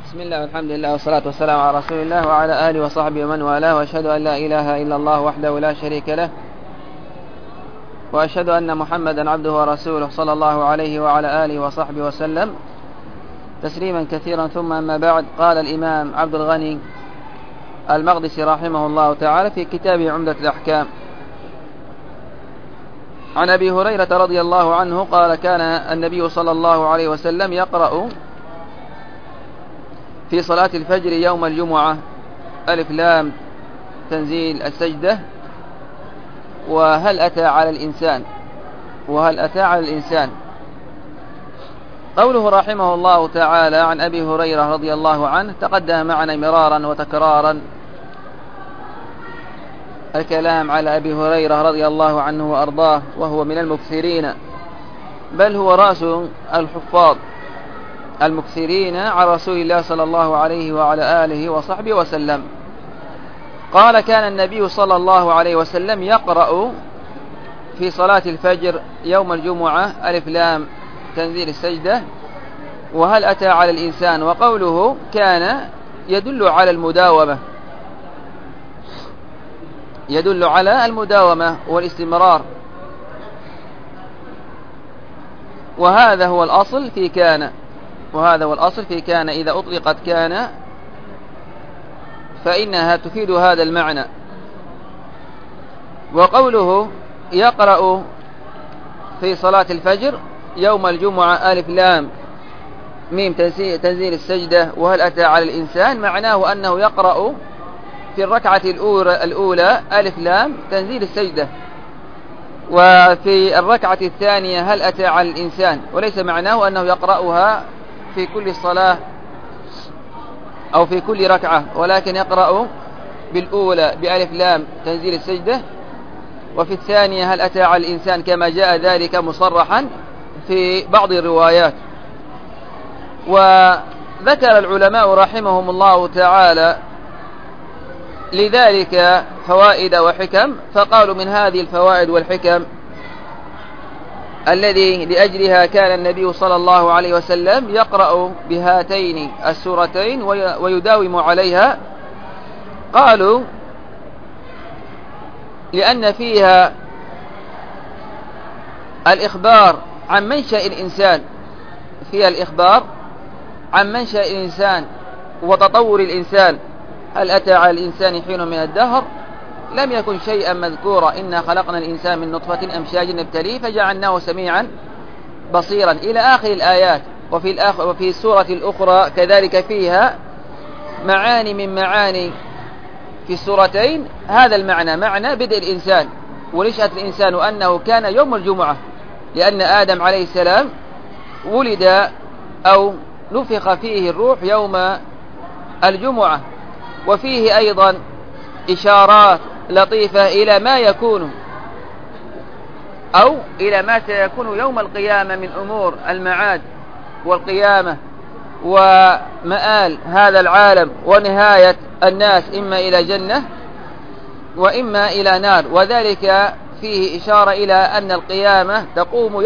بسم الله والحمد لله والصلاة والسلام على رسول الله وعلى آله وصحبه ومن والاه، وأشهد أن لا إله إلا الله وحده لا شريك له، وأشهد أن محمدا عبده ورسوله صلى الله عليه وعلى آله وصحبه وسلم تسليما كثيرا. ثم أما بعد، قال الإمام عبد الغني المقدسي رحمه الله تعالى في كتابه عمدة الأحكام عن أبي هريرة رضي الله عنه قال: كان النبي صلى الله عليه وسلم يقرأ في صلاة الفجر يوم الجمعة ألف لام تنزيل السجدة وهل أتى على الإنسان. قوله رحمه الله تعالى عن أبي هريرة رضي الله عنه تقدم معنا مرارا وتكرارا الكلام على أبي هريرة رضي الله عنه وأرضاه، وهو من المكثرين، بل هو رأس الحفاظ المكثرين عن رسول الله صلى الله عليه وعلى آله وصحبه وسلم. قال: كان النبي صلى الله عليه وسلم يقرأ في صلاة الفجر يوم الجمعة ألف لام تنزيل السجدة وهل أتى على الإنسان. وقوله كان يدل على المداومة والاستمرار، وهذا هو الأصل في كان إذا أطلقت كان فإنها تفيد هذا المعنى. وقوله يقرأ في صلاة الفجر يوم الجمعة ألف لام ميم تنزيل السجدة وهل أتى على الإنسان، معناه أنه يقرأ في الركعة الأولى ألف لام تنزيل السجدة، وفي الركعة الثانية هل أتى على الإنسان، وليس معناه أنه يقرأها في كل صلاة أو في كل ركعة، ولكن يقرأ بالأولى بألف لام تنزيل السجدة، وفي الثانية هل أتى على الإنسان كما جاء ذلك مصرحا في بعض الروايات. وذكر العلماء رحمهم الله تعالى لذلك فوائد وحكم، فقالوا: من هذه الفوائد والحكم الذي لأجلها كان النبي صلى الله عليه وسلم يقرأ بهاتين السورتين ويداوم عليها. قالوا: لأن فيها الإخبار عن منشأ الإنسان وتطور الإنسان. هل أتى على الإنسان حين من الدهر لم يكن شيئا مذكورا، إنا خلقنا الإنسان من نطفة أمشاج نبتليه فجعلناه سميعا بصيرا إلى آخر الآيات. وفي السورة الأخرى كذلك فيها معاني من معاني في السورتين هذا المعنى، معنى بدء الإنسان ونشأة الإنسان، وأنه كان يوم الجمعة، لأن آدم عليه السلام ولد أو نفخ فيه الروح يوم الجمعة. وفيه أيضا إشارات لطيفة إلى ما يكون أو إلى ما سيكون يوم القيامة من أمور المعاد والقيامة ومآل هذا العالم ونهاية الناس، إما إلى جنة وإما إلى نار. وذلك فيه إشارة إلى أن القيامة تقوم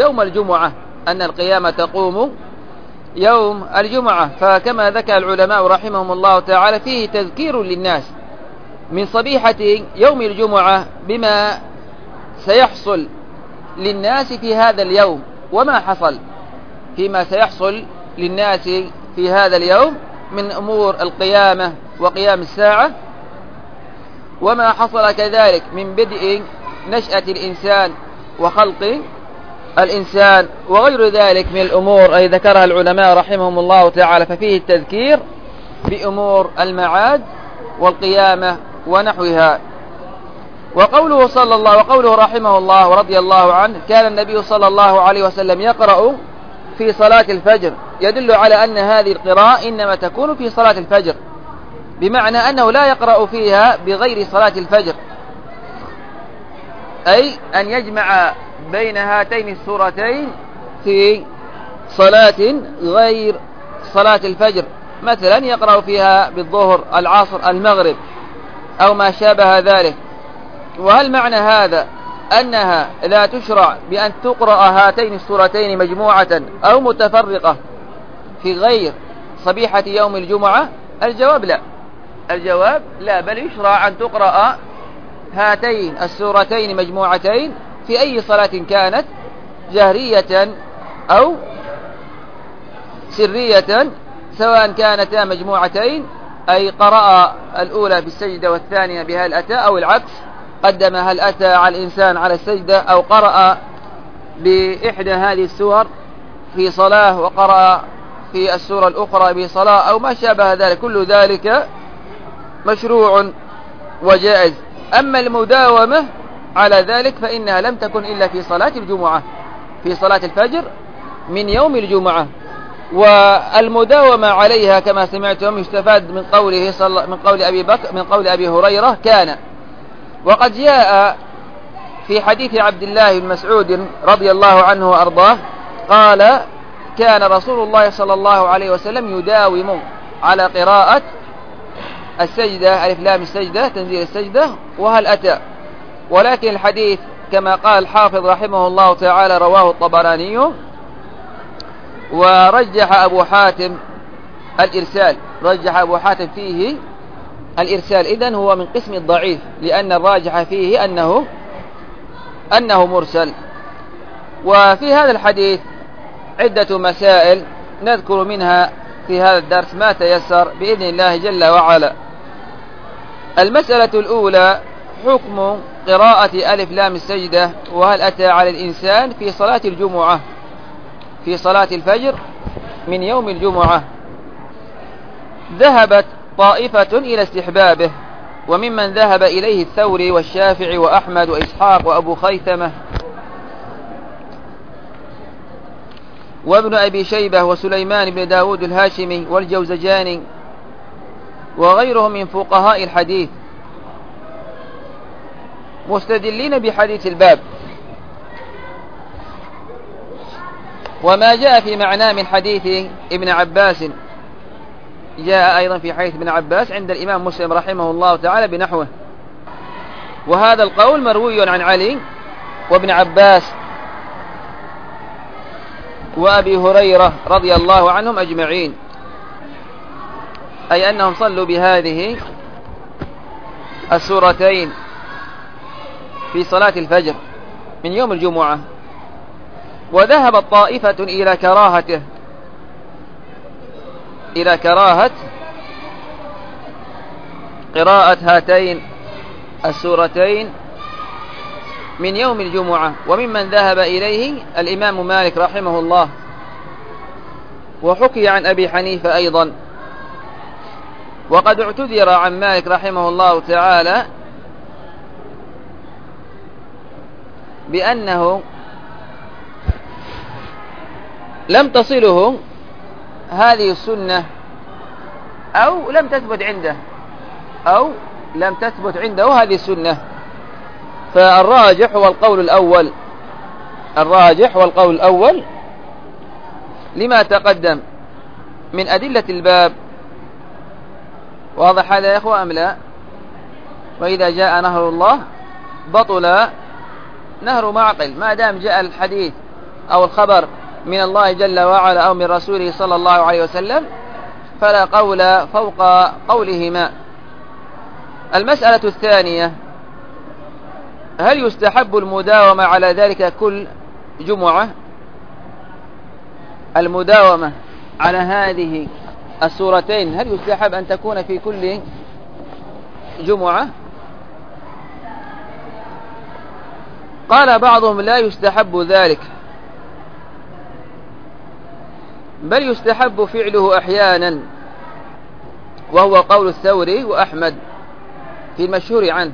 يوم الجمعة. فكما ذكر العلماء رحمهم الله تعالى فيه تذكير للناس من صبيحة يوم الجمعة بما سيحصل للناس في هذا اليوم، وما حصل فيما سيحصل للناس في هذا اليوم من أمور القيامة وقيام الساعة، وما حصل كذلك من بدء نشأة الإنسان وخلق الإنسان وغير ذلك من الأمور أي ذكرها العلماء رحمهم الله تعالى. ففيه التذكير بأمور المعاد والقيامة ونحوها. وقوله رحمه الله ورضي الله عنه كان النبي صلى الله عليه وسلم يقرأ في صلاة الفجر، يدل على أن هذه القراءة إنما تكون في صلاة الفجر، بمعنى أنه لا يقرأ فيها بغير صلاة الفجر، أي أن يجمع بين هاتين السورتين في صلاة غير صلاة الفجر، مثلا يقرأ فيها بالظهر العصر المغرب أو ما شابه ذلك. وهل معنى هذا أنها لا تشرع بأن تقرأ هاتين السورتين مجموعة أو متفرقة في غير صبيحة يوم الجمعة؟ الجواب لا، الجواب لا، بل يشرع أن تقرأ هاتين السورتين مجموعتين في أي صلاة كانت، جهرية أو سرية، سواء كانتا مجموعتين، أي قرأ الأولى بالسجدة والثانية بهل أتى، أو العكس، قدم هل أتى على الإنسان على السجدة، أو قرأ بإحدى هذه السور في صلاة وقرأ في السورة الأخرى بصلاة، أو ما شابه ذلك، كل ذلك مشروع وجائز. أما المداومة على ذلك فإنها لم تكن إلا في صلاة الجمعة، في صلاة الفجر من يوم الجمعة. والمداومة عليها كما سمعتم يستفاد من قوله من قول أبي هريرة كان. وقد جاء في حديث عبد الله بن مسعود رضي الله عنه وأرضاه قال كان رسول الله صلى الله عليه وسلم يداوم على قراءة السجدة، ألف لام السجدة، تنزيل السجدة، وهل أتى. ولكن الحديث كما قال الحافظ رحمه الله تعالى رواه الطبراني، ورجح أبو حاتم الإرسال، رجح أبو حاتم فيه الإرسال، إذن هو من قسم الضعيف، لأن الراجح فيه أنه مرسل. وفي هذا الحديث عدة مسائل نذكر منها في هذا الدرس ما تيسر بإذن الله جل وعلا. المسألة الأولى حكم قراءة ألف لام السجدة وهل أتى على الإنسان في صلاة الجمعة، في صلاة الفجر من يوم الجمعة. ذهبت طائفة إلى استحبابه، وممن ذهب إليه الثوري والشافعي وأحمد وإسحاق وأبو خيثمة وابن أبي شيبة وسليمان بن داود الهاشمي والجوزجاني وغيرهم من فقهاء الحديث، مستدلين بحديث الباب وما جاء في معناه من حديث ابن عباس، جاء أيضا في حديث ابن عباس عند الإمام مسلم رحمه الله تعالى بنحوه. وهذا القول مروي عن علي وابن عباس وأبي هريرة رضي الله عنهم أجمعين، أي أنهم صلوا بهذه السورتين في صلاة الفجر من يوم الجمعة. وذهبت طائفة إلى كراهته، إلى كراهة قراءة هاتين السورتين من يوم الجمعة، وممن ذهب إليه الإمام مالك رحمه الله، وحكي عن أبي حنيفة أيضا. وقد اعتذر عن مالك رحمه الله تعالى بأنه لم تصله هذه السنة، أو لم تثبت عنده هذه السنة. فالراجح هو القول الأول لما تقدم من أدلة الباب. واضح هذا يا أخوة أم لا؟ وإذا جاء نهر الله بطل نهر معقل، ما دام جاء الحديث أو الخبر من الله جل وعلا أو من رسوله صلى الله عليه وسلم فلا قول فوق قولهما. المسألة الثانية، هل يستحب المداومة على ذلك كل جمعة؟ المداومة على هذه السورتين هل يستحب أن تكون في كل جمعة؟ قال بعضهم لا يستحب ذلك، بل يستحب فعله أحيانا، وهو قول الثوري وأحمد في المشهور عنه،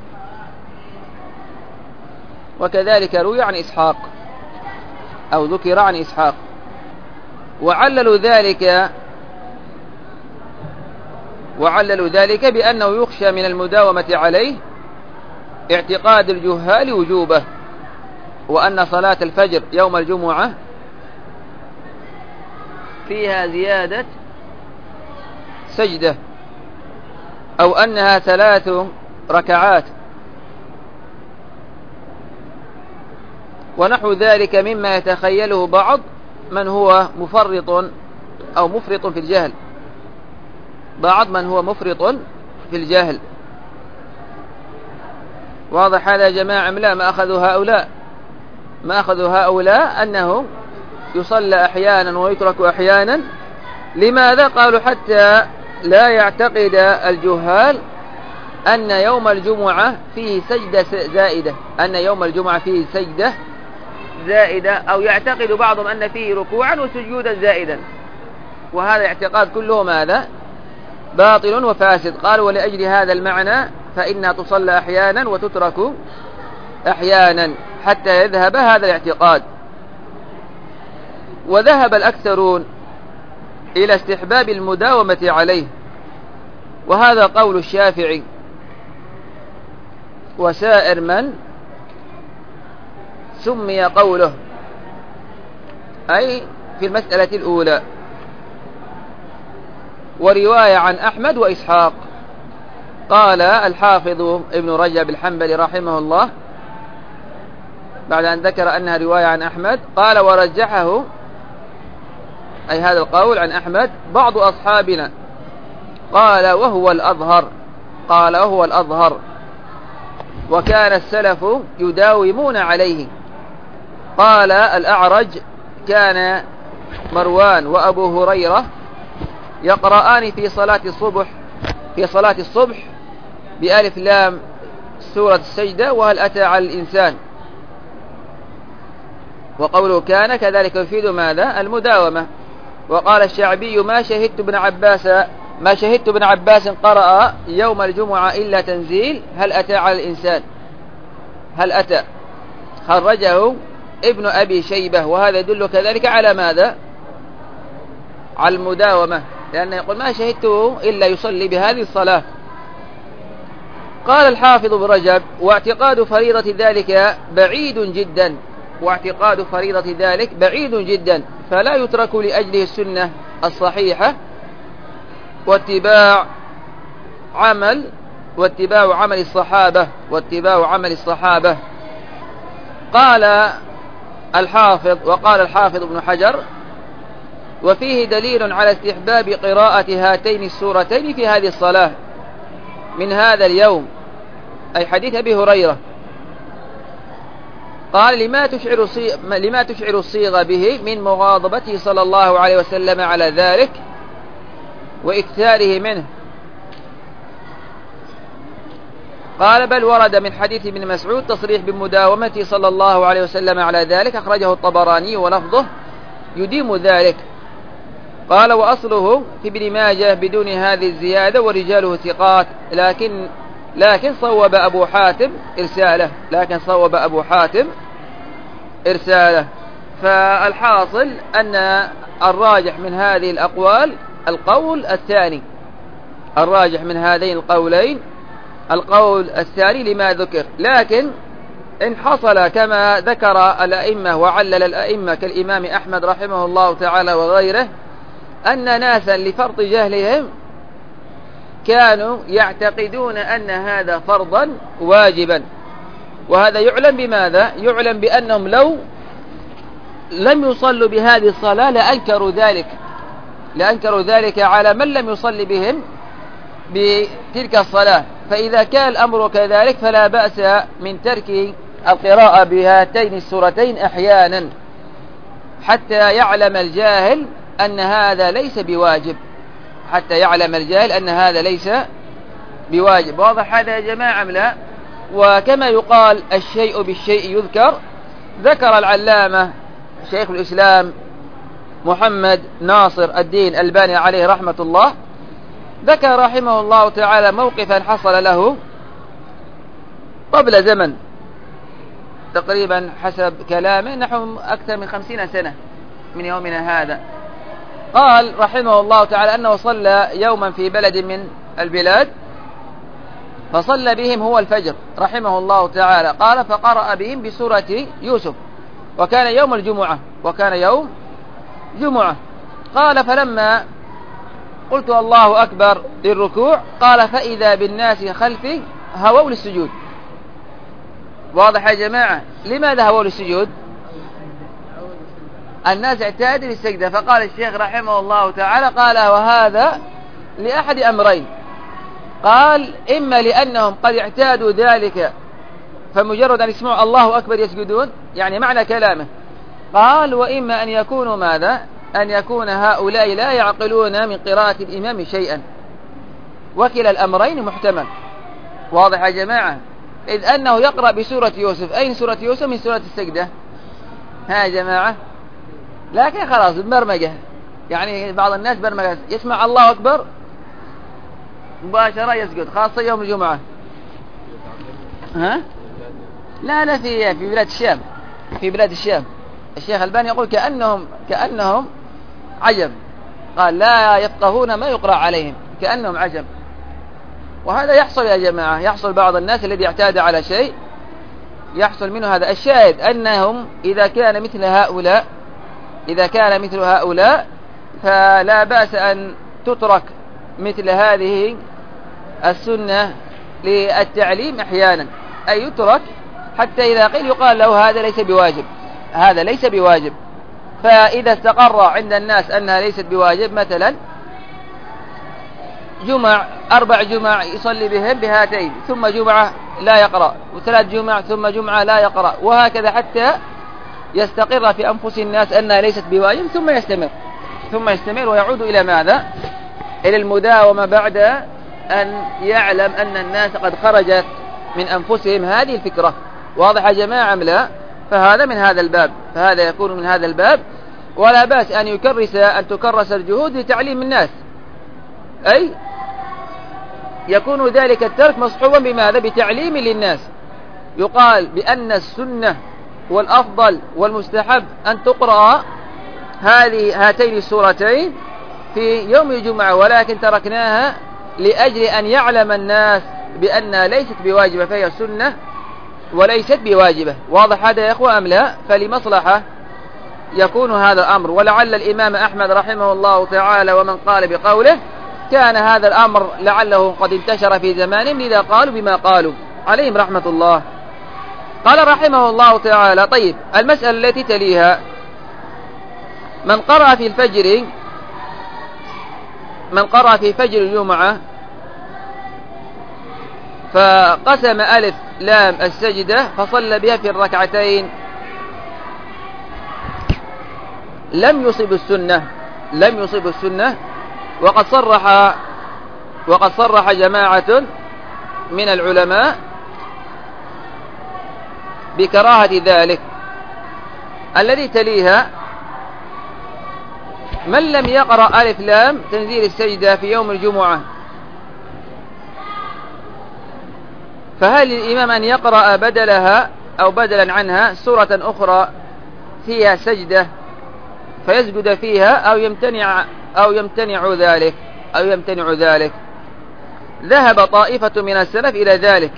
وكذلك روي عن إسحاق أو ذكر عن إسحاق. وعللوا ذلك بأنه يخشى من المداومة عليه اعتقاد الجهال وجوبه، وأن صلاة الفجر يوم الجمعة فيها زيادة سجدة، أو أنها 3 ركعات، ونحو ذلك مما يتخيله بعض من هو مفرط أو مفرط في الجهل. بعض من هو مفرط في الجهل. واضح هذا يا جماعة؟ لا، ما أخذوا هؤلاء أنه يصلى أحيانا ويترك أحيانا. لماذا؟ قالوا حتى لا يعتقد الجهال أن يوم الجمعة فيه سجدة زائدة، أو يعتقد بعضهم أن فيه ركوعا وسجودا زائدا، وهذا اعتقاد كله ماذا؟ باطل وفاسد. قالوا ولأجل هذا المعنى فإنها تصلى أحيانا وتترك أحيانا حتى يذهب هذا الاعتقاد. وذهب الأكثرون إلى استحباب المداومة عليه، وهذا قول الشافعي وسائر من سمي قوله، أي في المسألة الأولى. ورواية عن أحمد وإسحاق. قال الحافظ ابن رجب الحنبلي رحمه الله بعد أن ذكر أنها رواية عن أحمد، قال ورجحه، أي هذا القول عن أحمد، بعض أصحابنا، قال وهو الأظهر، وكان السلف يداومون عليه. قال الأعرج كان مروان وأبو هريرة يقرآن في صلاة الصبح بألف لام سورة السجدة وهل أتى على الإنسان. وقوله كان كذلك يفيد ماذا؟ المداومة. وقال الشعبي ما شهدت ابن عباس قرأ يوم الجمعة إلا تنزيل هل أتى على الإنسان. هل أتى خرجه ابن أبي شيبة، وهذا يدل كذلك على ماذا؟ على المداومة، لأنه يقول ما شهدته إلا يصلي بهذه الصلاة. قال الحافظ ابن رجب واعتقاد فريضة ذلك بعيد جدا، فلا يترك لأجله السنة الصحيحة واتباع عمل الصحابة. قال الحافظ ابن حجر وفيه دليل على استحباب قراءة هاتين السورتين في هذه الصلاة من هذا اليوم، أي حديث أبي هريرة. قال لما تشعر الصيغة به من مغاضبته صلى الله عليه وسلم على ذلك وإكثاره منه. قال بل ورد من حديث ابن مسعود تصريح بمداومته صلى الله عليه وسلم على ذلك، أخرجه الطبراني ولفظه يديم ذلك. قال وأصله في ابن ماجه بدون هذه الزيادة ورجاله ثقات، لكن صوب أبو حاتم إرساله. فالحاصل أن الراجح من هذه الأقوال القول الثاني، الراجح من هذين القولين القول الثاني لما ذكر. لكن إن حصل كما ذكر الأئمة وعلل الأئمة كالإمام أحمد رحمه الله تعالى وغيره أن ناسا لفرط جهلهم كانوا يعتقدون أن هذا فرضا واجبا، وهذا يعلم بماذا؟ يعلم بأنهم لو لم يصلوا بهذه الصلاة لأنكروا ذلك على من لم يصلي بهم بتلك الصلاة. فإذا كان الأمر كذلك فلا بأس من ترك القراءة بهاتين السورتين أحيانا حتى يعلم الجاهل أن هذا ليس بواجب. واضح هذا يا جماعة أم لا؟ وكما يقال الشيء بالشيء يذكر، ذكر العلامة شيخ الإسلام محمد ناصر الدين الألباني عليه رحمة الله، ذكر رحمه الله تعالى موقفا حصل له قبل زمن تقريبا حسب كلامه نحو أكثر من 50 سنة من يومنا هذا. قال رحمه الله تعالى أنه صلى يوما في بلد من البلاد فصلى بهم هو الفجر رحمه الله تعالى. قال فقرأ بهم بسورة يوسف وكان يوم جمعة. قال فلما قلت الله أكبر للركوع قال فإذا بالناس خلفي هووا للسجود. واضح يا جماعة؟ لماذا هووا للسجود؟ الناس اعتادوا للسجدة. فقال الشيخ رحمه الله تعالى قال لأحد أمرين. قال إما لأنهم قد اعتادوا ذلك فمجرد أن يسمعوا الله أكبر يسجدون، يعني معنى كلامه. قال وإما أن يكونوا ماذا؟ أن يكون هؤلاء لا يعقلون من قراءة الإمام شيئا، وكلا الأمرين محتمل. واضح يا جماعة؟ إذ أنه يقرأ بسورة يوسف. أين سورة يوسف؟ من سورة السجدة. ها يا جماعة، لكن خلاص برمجة، يعني بعض الناس برمجة يسمع الله أكبر مباشرة يسجد، خاصة يوم الجمعة. ها؟ لا في بلاد الشام، في بلاد الشام الشيخ الباني يقول كأنهم عجم. قال لا يفقهون ما يقرأ عليهم، كأنهم عجم. وهذا يحصل يا جماعة، يحصل بعض الناس الذي اعتاد على شيء يحصل منه هذا. الشاهد أنهم إذا كان مثل هؤلاء فلا بأس أن تترك مثل هذه السنة للتعليم أحيانا، أي يترك حتى إذا قيل يقال له هذا ليس بواجب. فإذا استقر عند الناس أنها ليست بواجب، مثلا 4 جمع يصلي بهم بهاتين، ثم جمعة لا يقرأ، و3 جمع ثم جمعة لا يقرأ، وهكذا حتى يستقر في أنفس الناس أنها ليست بواجب، ثم يستمر ويعود إلى ماذا؟ إلى المداومة بعد أن يعلم أن الناس قد خرجت من أنفسهم هذه الفكرة. واضح يا جماعة أم لا؟ فهذا يكون من هذا الباب. ولا بأس أن تكرس الجهود لتعليم الناس، أي يكون ذلك الترك مصحوبا بماذا؟ بتعليم للناس. يقال بأن السنة والأفضل والمستحب أن تقرأ هاتين السورتين في يوم الجمعة، ولكن تركناها لأجل أن يعلم الناس بأنها ليست بواجبة، فهي سنة وليست بواجبة. واضح هذا يا أخوة أم لا؟ فلمصلحة يكون هذا الأمر. ولعل الإمام أحمد رحمه الله تعالى ومن قال بقوله كان هذا الأمر لعله قد انتشر في زمانهم، لذا قالوا بما قالوا عليهم رحمة الله. قال رحمه الله تعالى: طيب، المسألة التي تليها: من قرأ في فجر الجمعة فقسم ألف لام السجدة فصلى بها في الركعتين لم يصب السنة. وقد صرح جماعة من العلماء بكراهة ذلك. الذي تليها: من لم يقرأ ألف لام تنزيل السجدة في يوم الجمعة، فهل للإمام أن يقرأ بدلها أو بدلا عنها سورة أخرى فيها سجدة فيسجد فيها أو يمتنع ذلك؟ ذهب طائفة من السلف إلى ذلك،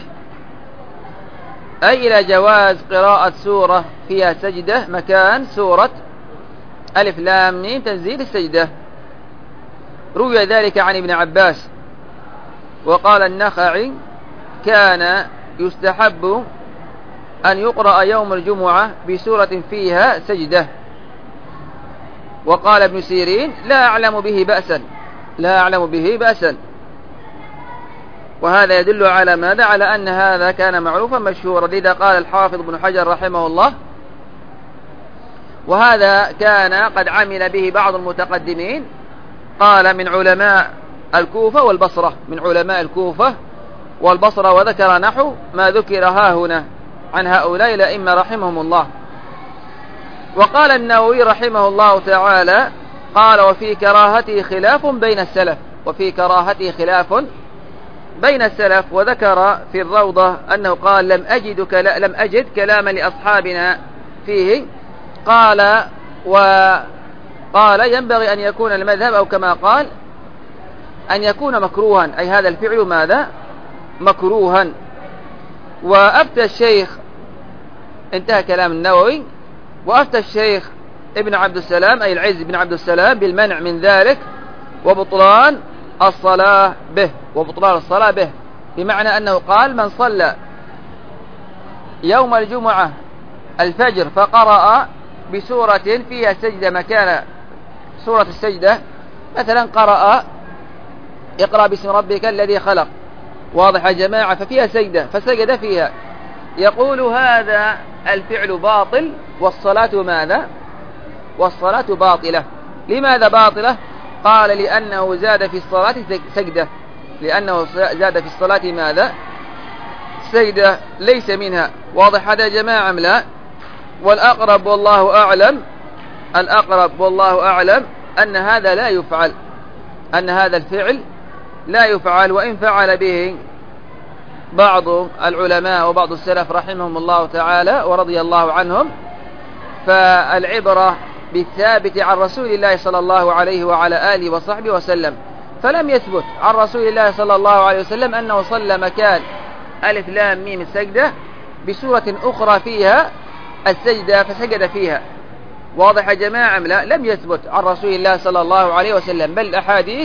أي إلى جواز قراءة سورة فيها سجدة مكان سورة ألف لام ميم تنزيل السجدة. روي ذلك عن ابن عباس. وقال النخعي: كان يستحب أن يقرأ يوم الجمعة بسورة فيها سجدة. وقال ابن سيرين: لا أعلم به بأسا. وهذا يدل على ماذا؟ على أن هذا كان معروفا مشهورا. لذا قال الحافظ ابن حجر رحمه الله: وهذا كان قد عمل به بعض المتقدمين، قال من علماء الكوفة والبصرة، وذكر نحو ما ذكر هنا عن هؤلاء الأئمة رحمهم الله. وقال النووي رحمه الله تعالى: قال: وفي كراهته خلاف بين السلف. وذكر في الروضة أنه قال: لم أجد كلاما لأصحابنا فيه. قال ينبغي أن يكون المذهب، أو كما قال أن يكون مكروها، أي هذا الفعل ماذا؟ مكروها. وأفتى الشيخ، انتهى كلام النووي، وأفتى الشيخ ابن عبد السلام أي العز بن عبد السلام بالمنع من ذلك وبطلان الصلاة به، بمعنى أنه قال: من صلى يوم الجمعة الفجر فقرأ بسورة فيها سجدة مكان سورة السجدة، مثلا قرأ اقرأ باسم ربك الذي خلق، واضح يا جماعة؟ ففيها سجدة فسجد فيها. يقول هذا الفعل باطل والصلاة ماذا؟ والصلاة باطلة. لماذا باطلة؟ قال لأنه زاد في الصلاة سجدة، لأنه زاد في الصلاة ماذا؟ سجدة ليس منها. واضح هذا يا جماعة أم لا؟ والأقرب والله أعلم، الأقرب والله أعلم أن هذا لا يفعل، أن هذا الفعل لا يفعل، وإن فعل به بعض العلماء وبعض السلف رحمهم الله تعالى ورضي الله عنهم، فالعبرة بالثابت عن رسول الله صلى الله عليه وعلى آله وصحبه وسلم. فلم يثبت عن رسول الله صلى الله عليه وسلم أنه صلى مكان ألف لام ميم السجدة بسورة أخرى فيها السجدة فسجد فيها. واضح يا جماعة؟ لا، لم يثبت عن رسول الله صلى الله عليه وسلم، بل الأحاديث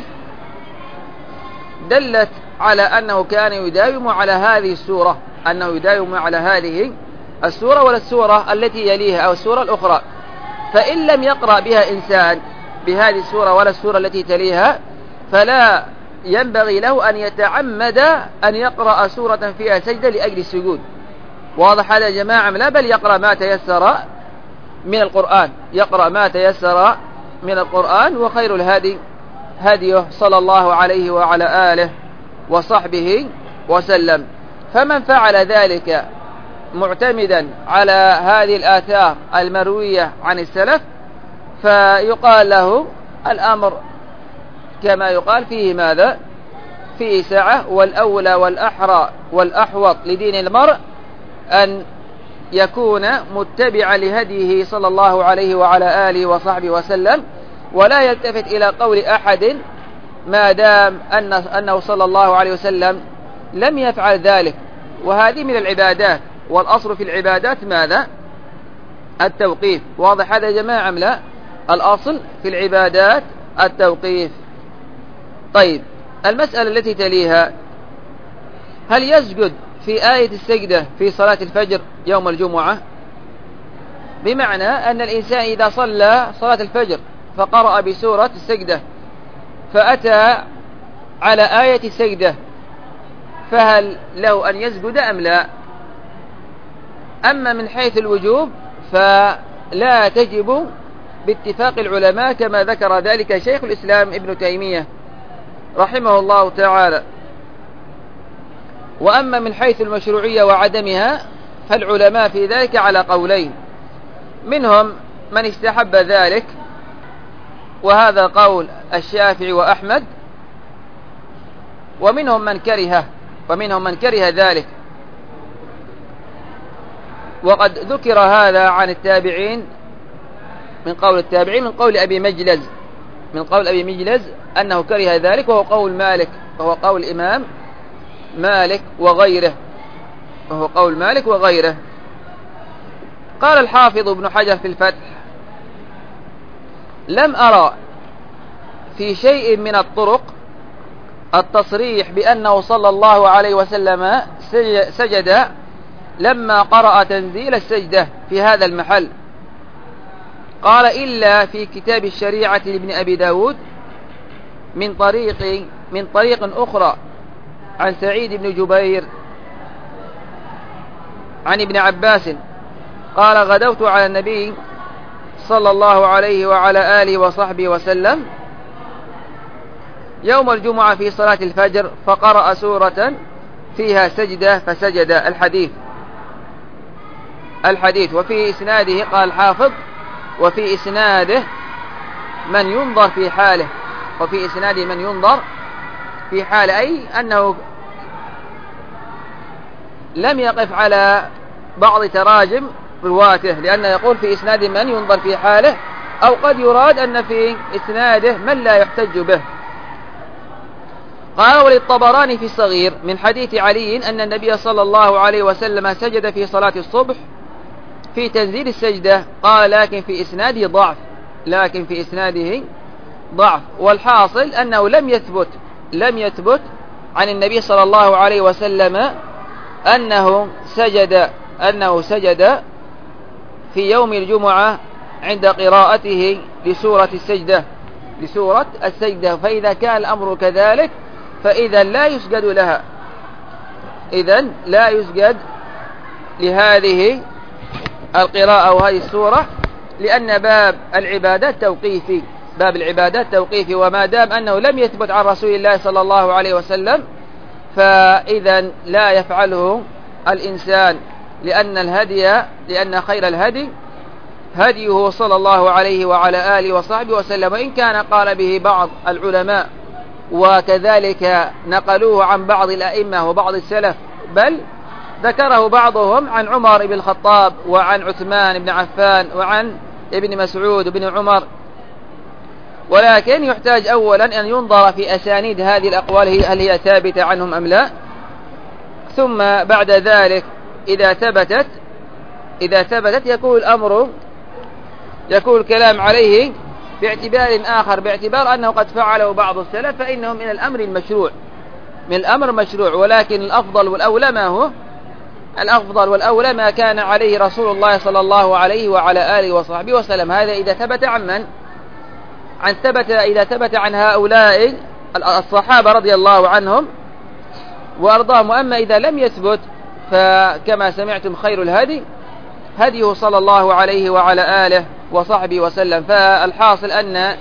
دلت على أنه كان يداوم على هذه السورة، أنه يداوم على هذه السورة ولا السورة التي يليها أو السورة الأخرى. فإن لم يقرأ بها إنسان بهذه السورة ولا السورة التي تليها فلا ينبغي له أن يتعمد أن يقرأ سورة فيها سجدة لأجل السجود. واضح هذا يا جماعة؟ لا، بل يقرأ ما تيسر من القرآن، يقرأ ما تيسر من القرآن، وخير الهدي هديه صلى الله عليه وعلى آله وصحبه وسلم. فمن فعل ذلك معتمدا على هذه الآثار المروية عن السلف فيقال له الأمر كما يقال فيه ماذا؟ فيه سعة، والأولى والأحرى والأحوط لدين المرء أن يكون متبعا لهديه صلى الله عليه وعلى آله وصحبه وسلم، ولا يلتفت إلى قول أحد ما دام أنه صلى الله عليه وسلم لم يفعل ذلك. وهذه من العبادات، والأصل في العبادات ماذا؟ التوقيف. واضح هذا يا جماعة؟ لا، الأصل في العبادات التوقيف. طيب، المسألة التي تليها: هل يسجد في آية السجدة في صلاة الفجر يوم الجمعة؟ بمعنى أن الإنسان إذا صلى صلاة الفجر فقرأ بسورة السجدة فأتى على آية السجدة، فهل له أن يسجد أم لا؟ أما من حيث الوجوب فلا تجب باتفاق العلماء كما ذكر ذلك شيخ الإسلام ابن تيمية رحمه الله تعالى. وأما من حيث المشروعية وعدمها فالعلماء في ذلك على قولين، منهم من استحب ذلك وهذا قول الشافعي وأحمد، ومنهم من كره ذلك. وقد ذكر هذا عن التابعين من قول التابعين من قول أبي مجلز أنه كره ذلك، وهو قول مالك، وهو قول الإمام مالك وغيره. قال الحافظ ابن حجر في الفتح: لم أرى في شيء من الطرق التصريح بأنه صلى الله عليه وسلم سجد لما قرأ تنزيل السجدة في هذا المحل. قال: إلا في كتاب الشريعة لابن أبي داود من طريق أخرى عن سعيد بن جبير عن ابن عباس قال: غدوت على النبي صلى الله عليه وعلى آله وصحبه وسلم يوم الجمعة في صلاة الفجر فقرأ سورة فيها سجدة فسجد. الحديث وفي إسناده قال الحافظ: وفي إسناده من ينظر في حاله، أي أنه لم يقف على بعض تراجم رواته، لأنه يقول في إسناد من ينظر في حاله، أو قد يراد أن في إسناده من لا يحتج به. قال: وللطبراني في الصغير من حديث علي أن النبي صلى الله عليه وسلم سجد في صلاة الصبح في تنزيل السجدة. قال: لكن في إسناده ضعف. والحاصل أنه لم يثبت عن النبي صلى الله عليه وسلم أنه سجد في يوم الجمعة عند قراءته لسورة السجدة. فإذا كان الأمر كذلك فإذا لا يسجد لها، إذن لا يسجد لهذه القراءة أو هذه السورة، لأن باب العبادات توقيفي، باب العبادات توقيفي، وما دام أنه لم يثبت عن رسول الله صلى الله عليه وسلم فإذا لا يفعله الإنسان، لأن خير الهدي هديه صلى الله عليه وعلى آله وصحبه وسلم. وإن كان قال به بعض العلماء وكذلك نقلوه عن بعض الأئمة وبعض السلف، بل ذكره بعضهم عن عمر بن الخطاب وعن عثمان بن عفان وعن ابن مسعود بن عمر، ولكن يحتاج أولا أن ينظر في أسانيد هذه الأقوال هل هي ثابتة عنهم أم لا، ثم بعد ذلك إذا ثبتت يكون الكلام عليه باعتبار آخر، باعتبار أنه قد فعله بعض السلف، فإنه من الأمر مشروع، ولكن الأفضل والأولى ما هو؟ الأفضل والأولى ما كان عليه رسول الله صلى الله عليه وعلى آله وصحبه وسلم. هذا إذا ثبت عن من؟ إذا ثبت عن هؤلاء الصحابة رضي الله عنهم وأرضاهم. وأما إذا لم يثبت فكما سمعتم خير الهدي هديه صلى الله عليه وعلى آله وصحبه وسلم. فالحاصل أن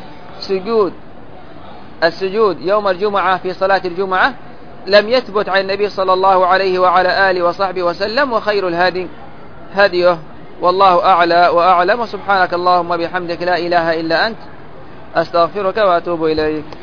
السجود يوم الجمعة في صلاة الجمعة لم يثبت عن النبي صلى الله عليه وعلى آله وصحبه وسلم، وخير الهدي هديه، والله أعلى وأعلم. وسبحانك اللهم وبحمدك لا إله إلا أنت، أستغفرك وأتوب إليك.